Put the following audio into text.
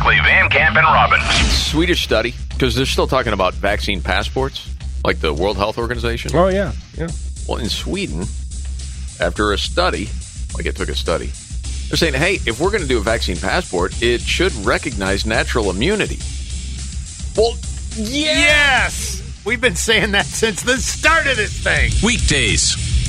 Barkley, Van Camp, and Robbins. Swedish study, because they're still talking about vaccine passports, like the World Health Organization. Oh, yeah. Well, in Sweden, after a study, like it took a study, they're saying, hey, if we're going to do a vaccine passport, it should recognize natural immunity. Well, Yes! We've been saying that since the start of this thing. Weekdays